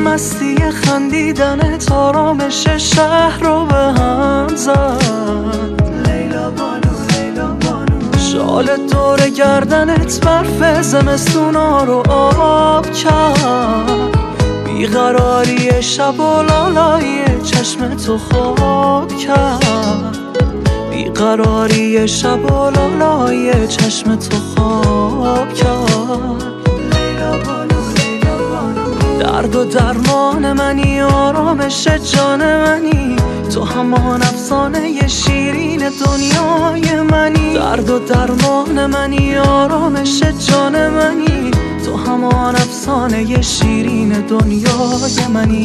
مستی خندیدنت آرامش شهر رو به هم زد. لیلا بانو لیلا بانو، شال دور گردنت برف زمستونا رو آب کرد. بیقراری شب و لالای چشم تو خواب کرد. بیقراری شب و لالای چشم تو خواب کرد. لیلا بانو لیلا بانو، درد و درمان منی، آرامش جان منی، تو همان افسانه شیرین دنیای منی. درد و درمان منی، آرامش جان منی، تو همان افسانه شیرین دنیای منی.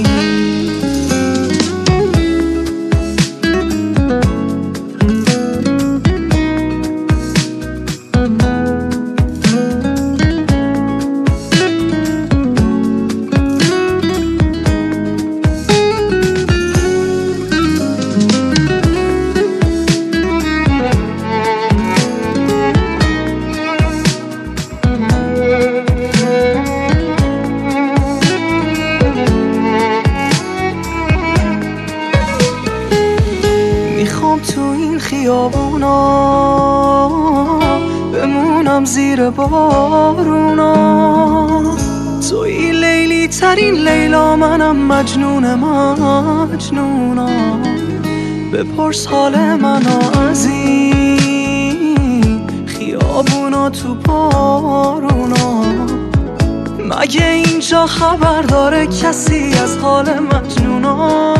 میخوام تو این خیابونا بمونم زیر بارونا. توی لیلی ترین لیلا، منم مجنون مجنونا. بپرس حال منو از این خیابونا تو بارونا. مگه اینجا خبر داره کسی از حال مجنونا؟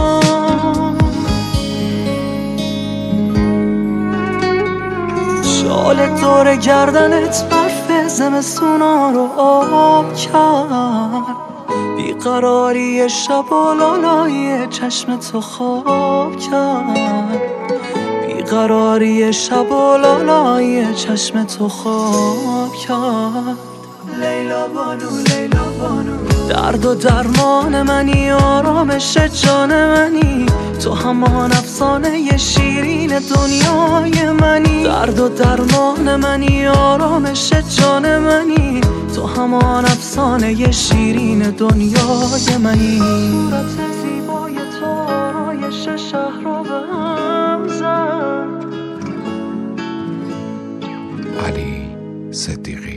شال دور گردنت برف زمستونا رو آب کرد. بیقراری شب و لالای چشم تو خواب کرد. بیقراری شب و لالای چشم تو خواب کرد. لیلا بانو لیلا بانو، درد و درمان منی، آرامش جان منی، تو همان افسانه شیرین دنیای منی. درد و درمان منی، آرامش جان منی، تو همان افسانه شیرین دنیای منی. صورت زیبای تو آرایش شهر رو به هم زد. علی صدیقی.